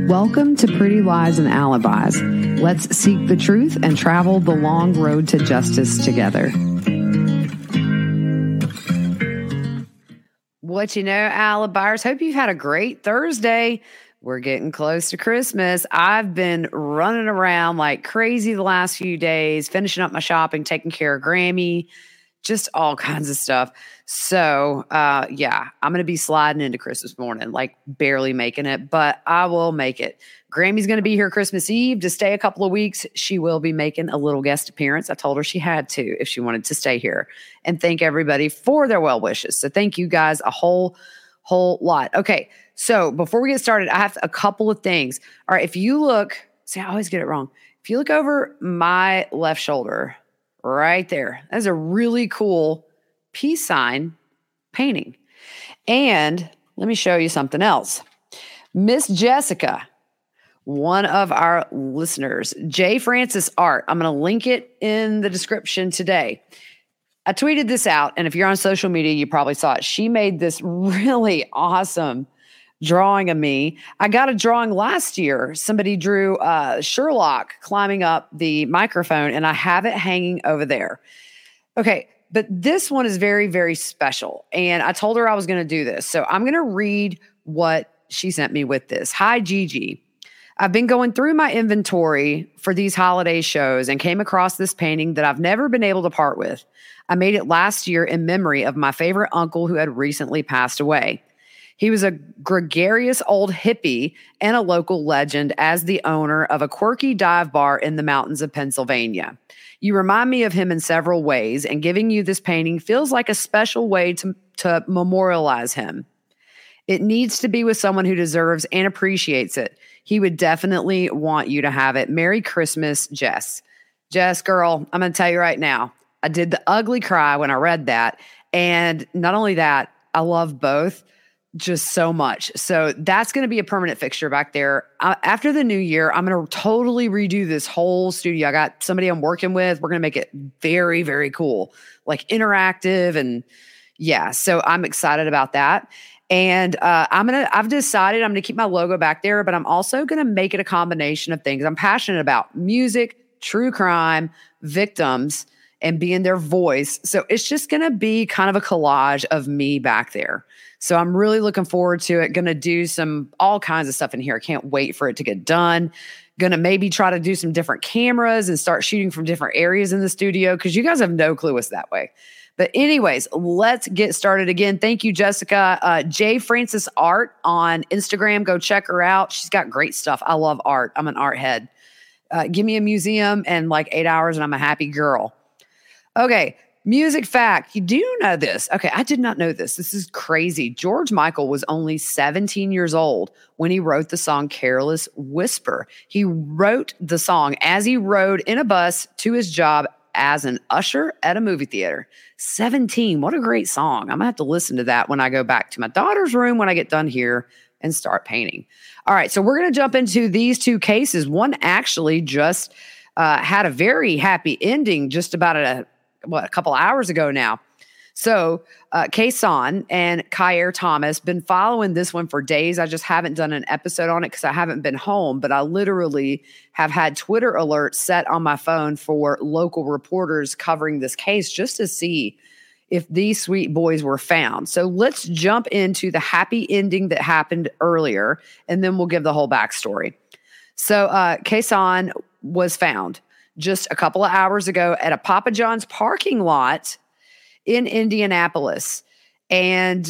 Welcome to Pretty Lies and Alibis. Let's seek the truth and travel the long road to justice together. What you know, Alibis? Hope you've had a great Thursday. We're getting close to Christmas. I've been running around like crazy the last few days, finishing up my shopping, taking care of Grammy, just all kinds of stuff. So, I'm going to be sliding into Christmas morning, like barely making it, but I will make it. Grammy's going to be here Christmas Eve to stay a couple of weeks. She will be making a little guest appearance. I told her she had to if she wanted to stay here, and thank everybody for their well wishes. So thank you guys a whole lot. Okay. So before we get started, I have a couple of things. All right. If you look, see, I always get it wrong. If you look over my left shoulder right there, that's a really cool peace sign painting. And let me show you something else. Miss Jessica, one of our listeners, J. Francis Art, I'm going to link it in the description today. I tweeted this out, and if you're on social media, you probably saw it. She made this really awesome drawing of me. I got a drawing last year. Somebody drew Sherlock climbing up the microphone, and I have it hanging over there. Okay, but this one is very, very special, and I told her I was going to do this. So I'm going to read what she sent me with this. Hi, Gigi. I've been going through my inventory for these holiday shows and came across this painting that I've never been able to part with. I made it last year in memory of my favorite uncle who had recently passed away. He was a gregarious old hippie and a local legend as the owner of a quirky dive bar in the mountains of Pennsylvania. You remind me of him in several ways, and giving you this painting feels like a special way to memorialize him. It needs to be with someone who deserves and appreciates it. He would definitely want you to have it. Merry Christmas, Jess. Jess, girl, I'm going to tell you right now, I did the ugly cry when I read that. And not only that, I love both just so much. So that's going to be a permanent fixture back there. After the new year, I'm going to totally redo this whole studio. I got somebody I'm working with. We're going to make it very, very cool, like interactive. And yeah, so I'm excited about that. And I've decided I'm going to keep my logo back there, but I'm also going to make it a combination of things I'm passionate about: music, true crime, victims, and being their voice. So it's just going to be kind of a collage of me back there. So I'm really looking forward to it. Going to do all kinds of stuff in here. Can't wait for it to get done. Going to maybe try to do some different cameras and start shooting from different areas in the studio, because you guys have no clue what's that way. But anyways, let's get started again. Thank you, Jessica. J. Francis Art on Instagram. Go check her out. She's got great stuff. I love art. I'm an art head. Give me a museum and like 8 hours and I'm a happy girl. Okay, music fact. You do know this. Okay, I did not know this. This is crazy. George Michael was only 17 years old when he wrote the song Careless Whisper. He wrote the song as he rode in a bus to his job as an usher at a movie theater. 17. What a great song. I'm going to have to listen to that when I go back to my daughter's room when I get done here and start painting. All right, so we're going to jump into these two cases. One actually just had a very happy ending just about a couple hours ago now. So Kason and Kyer Thomas, been following this one for days. I just haven't done an episode on it because I haven't been home, but I literally have had Twitter alerts set on my phone for local reporters covering this case just to see if these sweet boys were found. So let's jump into the happy ending that happened earlier, and then we'll give the whole backstory. So Kason was found just a couple of hours ago at a Papa John's parking lot in Indianapolis. A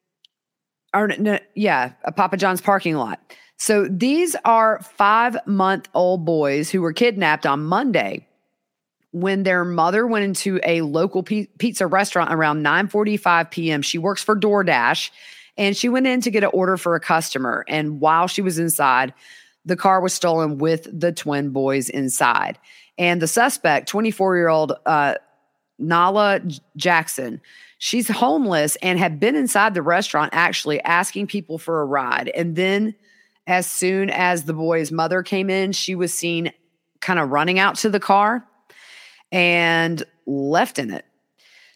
Papa John's parking lot. So these are 5-month-old boys who were kidnapped on Monday when their mother went into a local pizza restaurant around 9:45 p.m. She works for DoorDash, and she went in to get an order for a customer. And while she was inside, the car was stolen with the twin boys inside. And the suspect, 24-year-old Nala Jackson, she's homeless and had been inside the restaurant actually asking people for a ride. And then as soon as the boy's mother came in, she was seen kind of running out to the car and left in it.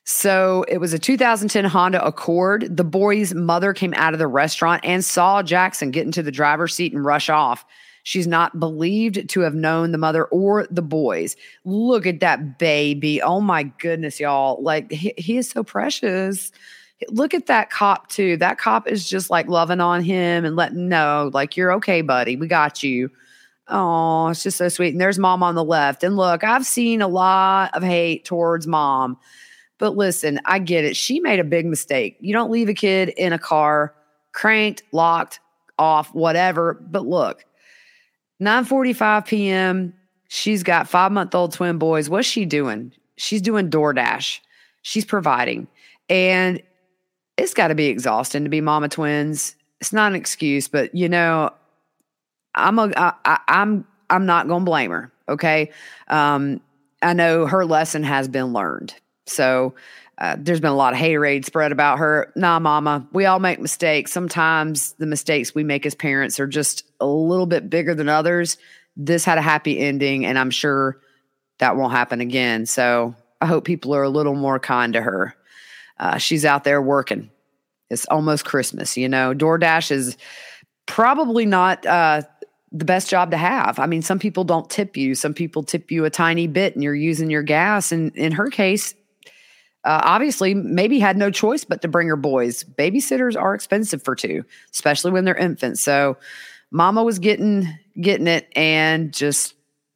So it was a 2010 Honda Accord. The boy's mother came out of the restaurant and saw Jackson get into the driver's seat and rush off. She's not believed to have known the mother or the boys. Look at that baby. Oh my goodness, y'all. Like he is so precious. Look at that cop too. That cop is just like loving on him and letting him know, like, you're okay, buddy. We got you. Oh, it's just so sweet. And there's mom on the left. And look, I've seen a lot of hate towards mom. But listen, I get it. She made a big mistake. You don't leave a kid in a car, cranked, locked, off, whatever. But look, 9:45 p.m., she's got 5-month-old twin boys. What's she doing? She's doing DoorDash. She's providing. And it's got to be exhausting to be mama twins. It's not an excuse, but I'm not going to blame her. Okay. I know her lesson has been learned. So there's been a lot of haterade spread about her. Nah, mama, we all make mistakes. Sometimes the mistakes we make as parents are just a little bit bigger than others. This had a happy ending, and I'm sure that won't happen again. So I hope people are a little more kind to her. She's out there working. It's almost Christmas, DoorDash is probably not the best job to have. I mean, some people don't tip you. Some people tip you a tiny bit and you're using your gas. And in her case, obviously maybe had no choice but to bring her boys. Babysitters are expensive for two, especially when they're infants. So mama was getting it, and just,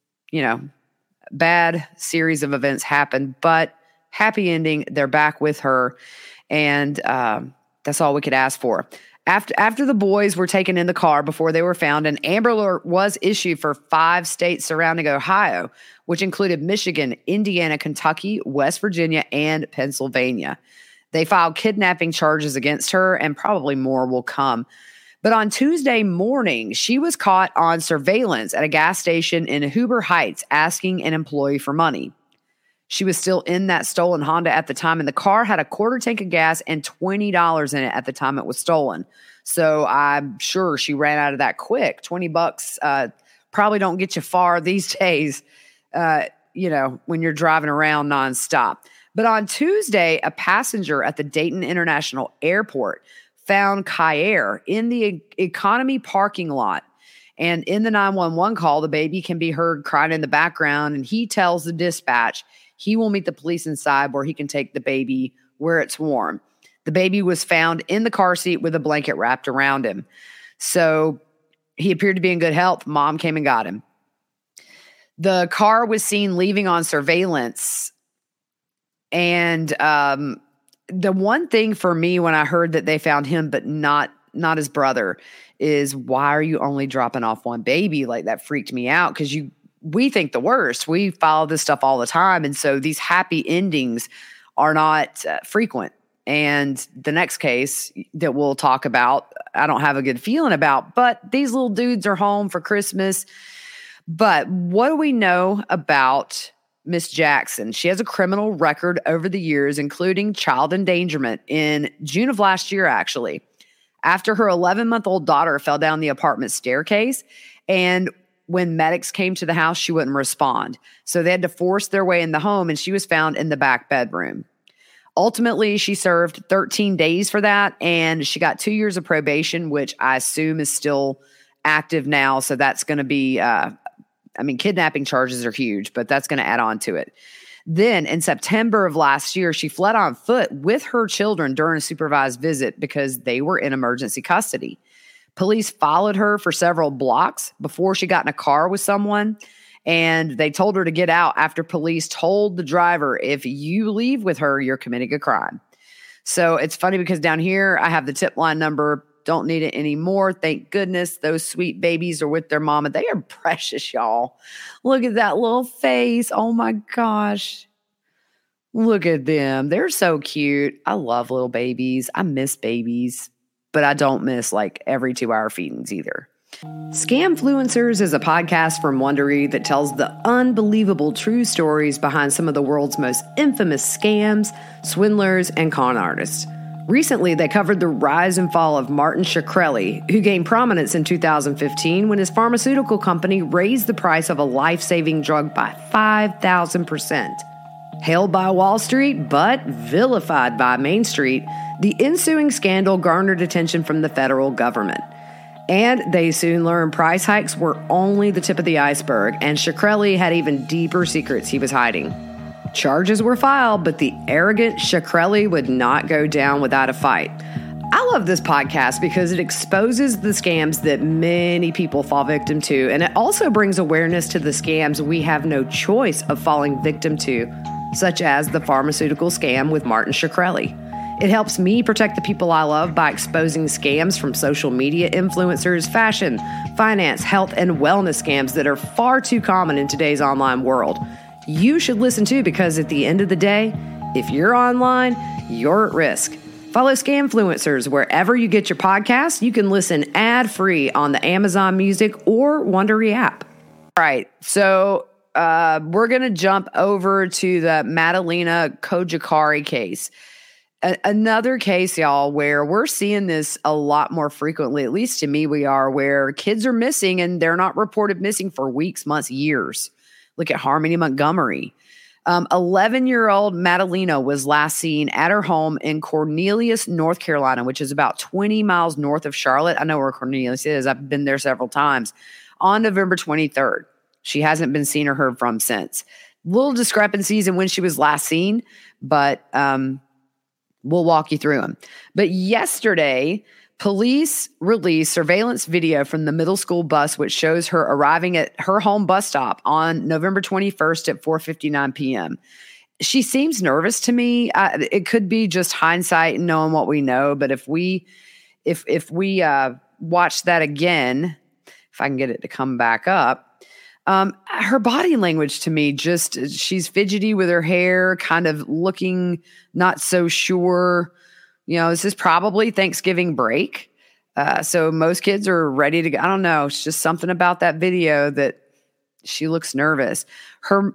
bad series of events happened, but happy ending. They're back with her. And that's all we could ask for. After the boys were taken in the car before they were found, an Amber Alert was issued for 5 states surrounding Ohio, which included Michigan, Indiana, Kentucky, West Virginia, and Pennsylvania. They filed kidnapping charges against her, and probably more will come. But on Tuesday morning, she was caught on surveillance at a gas station in Huber Heights asking an employee for money. She was still in that stolen Honda at the time, and the car had a quarter tank of gas and $20 in it at the time it was stolen. So I'm sure she ran out of that quick. $20 probably don't get you far these days, when you're driving around nonstop. But on Tuesday, a passenger at the Dayton International Airport found Kyair in the economy parking lot. And in the 911 call, the baby can be heard crying in the background, and he tells the dispatch he will meet the police inside where he can take the baby where it's warm. The baby was found in the car seat with a blanket wrapped around him. So he appeared to be in good health. Mom came and got him. The car was seen leaving on surveillance. And the one thing for me when I heard that they found him but not his brother is, why are you only dropping off one baby? Like, that freaked me out, because we think the worst. We follow this stuff all the time. And so these happy endings are not frequent. And the next case that we'll talk about, I don't have a good feeling about, but these little dudes are home for Christmas. But what do we know about Miss Jackson? She has a criminal record over the years, including child endangerment in June of last year, actually, after her 11-month-old daughter fell down the apartment staircase. And when medics came to the house, she wouldn't respond. So they had to force their way in the home, and she was found in the back bedroom. Ultimately, she served 13 days for that, and she got 2 years of probation, which I assume is still active now. So that's going to be, kidnapping charges are huge, but that's going to add on to it. Then in September of last year, she fled on foot with her children during a supervised visit because they were in emergency custody. Police followed her for several blocks before she got in a car with someone, and they told her to get out after police told the driver, if you leave with her, you're committing a crime. So it's funny because down here, I have the tip line number. Don't need it anymore. Thank goodness. Those sweet babies are with their mama. They are precious, y'all. Look at that little face. Oh my gosh. Look at them. They're so cute. I love little babies. I miss babies. But I don't miss every 2-hour feedings either. Scamfluencers is a podcast from Wondery that tells the unbelievable true stories behind some of the world's most infamous scams, swindlers, and con artists. Recently, they covered the rise and fall of Martin Shkreli, who gained prominence in 2015 when his pharmaceutical company raised the price of a life-saving drug by 5,000%. Hailed by Wall Street, but vilified by Main Street, the ensuing scandal garnered attention from the federal government. And they soon learned price hikes were only the tip of the iceberg, and Shkreli had even deeper secrets he was hiding. Charges were filed, but the arrogant Shkreli would not go down without a fight. I love this podcast because it exposes the scams that many people fall victim to, and it also brings awareness to the scams we have no choice of falling victim to, such as the pharmaceutical scam with Martin Shkreli. It helps me protect the people I love by exposing scams from social media influencers, fashion, finance, health, and wellness scams that are far too common in today's online world. You should listen too, because at the end of the day, if you're online, you're at risk. Follow Scamfluencers wherever you get your podcasts. You can listen ad-free on the Amazon Music or Wondery app. All right, so we're going to jump over to the Madalina Cojocari case. Another case, y'all, where we're seeing this a lot more frequently, at least to me we are, where kids are missing and they're not reported missing for weeks, months, years. Look at Harmony Montgomery. 11-year-old Madalina was last seen at her home in Cornelius, North Carolina, which is about 20 miles north of Charlotte. I know where Cornelius is. I've been there several times. On November 23rd. She hasn't been seen or heard from since. Little discrepancies in when she was last seen, but we'll walk you through them. But yesterday, police released surveillance video from the middle school bus, which shows her arriving at her home bus stop on November 21st at 4:59 p.m. She seems nervous to me. It could be just hindsight and knowing what we know, but if we watch that again, if I can get it to come back up, her body language to me, she's fidgety with her hair, kind of looking not so sure. You know, this is probably Thanksgiving break. So most kids are ready to go. I don't know. It's just something about that video that she looks nervous. Her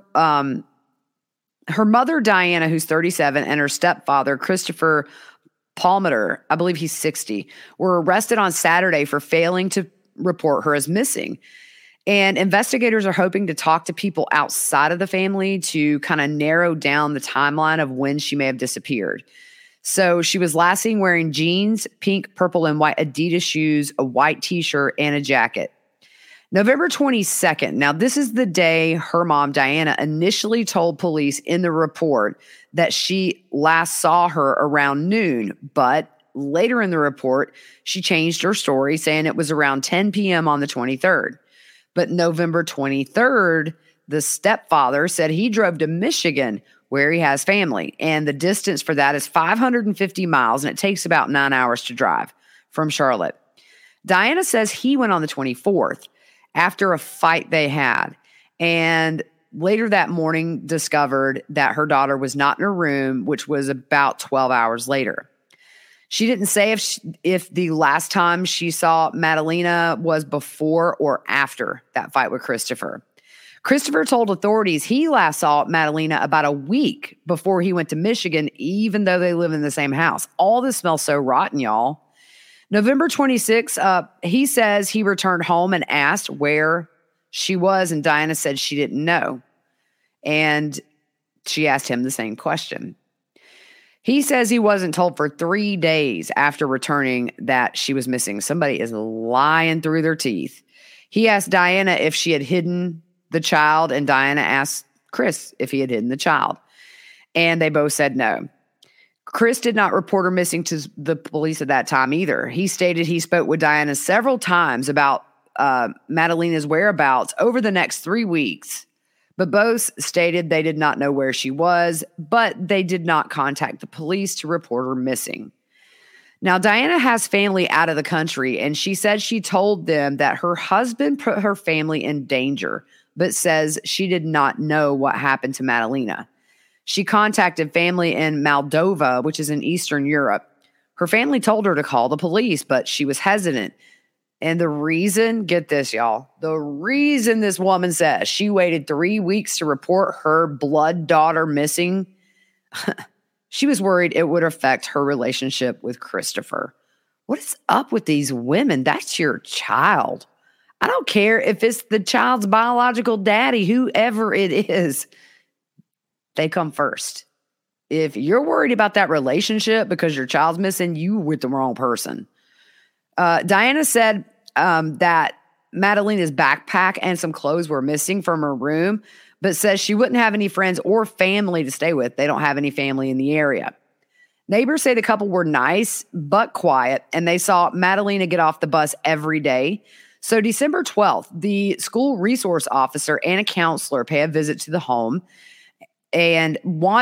mother, Diana, who's 37, and her stepfather, Christopher Palmater, I believe he's 60, were arrested on Saturday for failing to report her as missing. And investigators are hoping to talk to people outside of the family to kind of narrow down the timeline of when she may have disappeared. So she was last seen wearing jeans, pink, purple, and white Adidas shoes, a white t-shirt, and a jacket. November 22nd. Now, this is the day her mom, Diana, initially told police in the report that she last saw her around noon. But later in the report, she changed her story, saying it was around 10 p.m. on the 23rd. But November 23rd, the stepfather said he drove to Michigan, where he has family. And the distance for that is 550 miles, and it takes about 9 hours to drive from Charlotte. Diana says he went on the 24th after a fight they had. And later that morning discovered that her daughter was not in her room, which was about 12 hours later. She didn't say if the last time she saw Madalina was before or after that fight with Christopher. Christopher told authorities he last saw Madalina about a week before he went to Michigan, even though they live in the same house. All this smells so rotten, y'all. November 26th, he says he returned home and asked where she was, and Diana said she didn't know. And she asked him the same question. He says he wasn't told for 3 days after returning that she was missing. Somebody is lying through their teeth. He asked Diana if she had hidden the child, and Diana asked Chris if he had hidden the child. And they both said no. Chris did not report her missing to the police at that time either. He stated he spoke with Diana several times about Madalina's whereabouts over the next 3 weeks. But both stated they did not know where she was, but they did not contact the police to report her missing. Now, Diana has family out of the country, and she said she told them that her husband put her family in danger, but says she did not know what happened to Madalina. She contacted family in Moldova, which is in Eastern Europe. Her family told her to call the police, but she was hesitant. And the reason, get this, y'all, the reason this woman says she waited 3 weeks to report her blood daughter missing, she was worried it would affect her relationship with Christopher. What is up with these women? That's your child. I don't care if it's the child's biological daddy, whoever it is. they come first. If you're worried about that relationship because your child's missing, you with the wrong person. Diana said that Madalena's backpack and some clothes were missing from her room, but says she wouldn't have any friends or family to stay with. They don't have any family in the area. Neighbors say the couple were nice but quiet, and they saw Madalena get off the bus every day. So December 12th, the school resource officer and a counselor pay a visit to the home and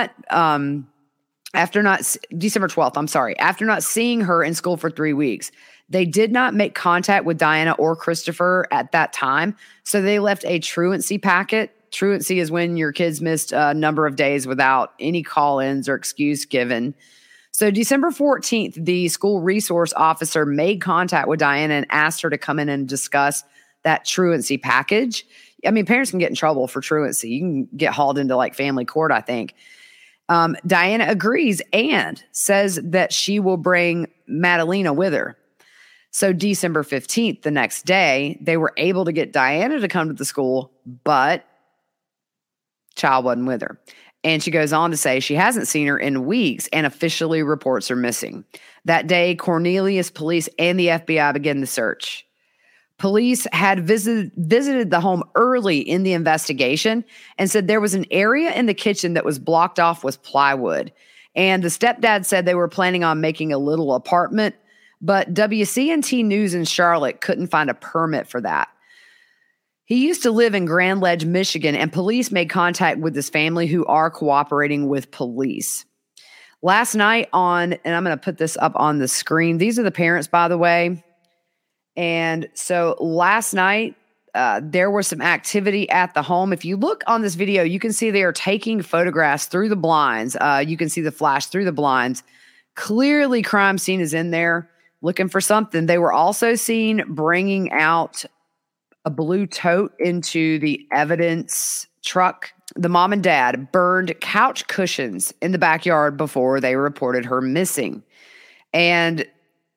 December 12th, after not seeing her in school for 3 weeks. They did not make contact with Diana or Christopher at that time, so they left a truancy packet. Truancy is when your kids missed a number of days without any call-ins or excuse given. So December 14th, the school resource officer made contact with Diana and asked her to come in and discuss that truancy package. I mean, parents can get in trouble for truancy. You can get hauled into like family court, I think. Diana agrees and says that she will bring Madalena with her. So December 15th, the next day, they were able to get Diana to come to the school, but child wasn't with her. And she goes on to say she hasn't seen her in weeks and officially reports her missing. That day, Cornelius police and the FBI began the search. Police had visited the home early in the investigation and said there was an area in the kitchen that was blocked off with plywood. And the stepdad said they were planning on making a little apartment, but WCNT News in Charlotte couldn't find a permit for that. He used to live in Grand Ledge, Michigan, and police made contact with his family who are cooperating with police. Last night and I'm going to put this up on the screen. These are the parents, by the way. And so last night, there was some activity at the home. If you look on this video, you can see they are taking photographs through the blinds. You can see the flash through the blinds. Clearly, crime scene is in there looking for something. They were also seen bringing out a blue tote into the evidence truck. The mom and dad burned couch cushions in the backyard before they reported her missing. And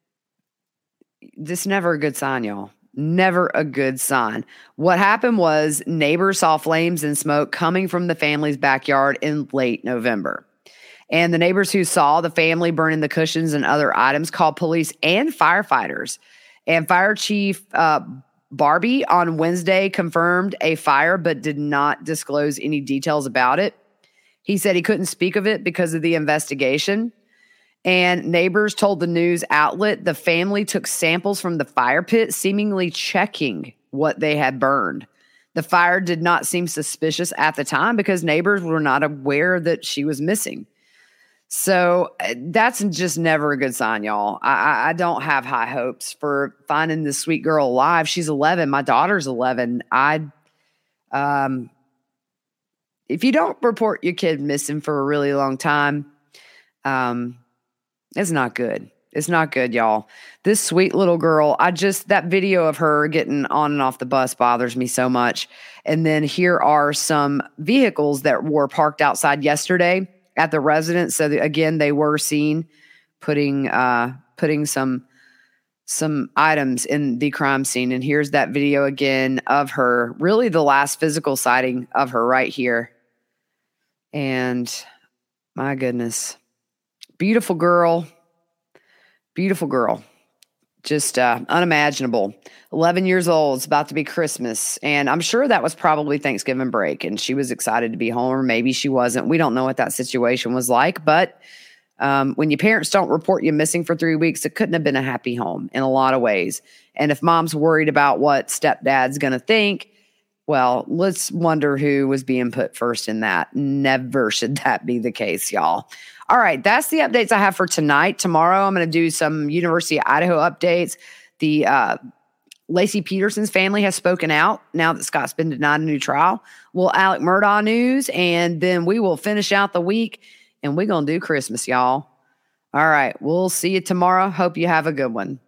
this is never a good sign, y'all. Never a good sign. What happened was neighbors saw flames and smoke coming from the family's backyard in late November. And the neighbors who saw the family burning the cushions and other items called police and firefighters. And Fire Chief Barbie on Wednesday confirmed a fire but did not disclose any details about it. He said he couldn't speak of it because of the investigation. And neighbors told the news outlet the family took samples from the fire pit, seemingly checking what they had burned. The fire did not seem suspicious at the time because neighbors were not aware that she was missing. So that's just never a good sign, y'all. I don't have high hopes for finding this sweet girl alive. She's 11. My daughter's 11. If you don't report your kid missing for a really long time, it's not good. It's not good, y'all. This sweet little girl, that video of her getting on and off the bus bothers me so much. And then here are some vehicles that were parked outside yesterday at the residence. So again, they were seen putting some items in the crime scene. And here's that video again of her, really the last physical sighting of her right here. And my goodness, beautiful girl, just unimaginable. 11 years old. It's about to be Christmas. And I'm sure that was probably Thanksgiving break and she was excited to be home, or maybe she wasn't. We don't know what that situation was like. But when your parents don't report you missing for 3 weeks, it couldn't have been a happy home in a lot of ways. And if mom's worried about what stepdad's going to think, well, let's wonder who was being put first in that. Never should that be the case, y'all. All right, that's the updates I have for tonight. Tomorrow, I'm going to do some University of Idaho updates. The Lacey Peterson's family has spoken out now that Scott's been denied a new trial. We'll Alec Murdaugh news, and then we will finish out the week, and we're going to do Christmas, y'all. All right, we'll see you tomorrow. Hope you have a good one.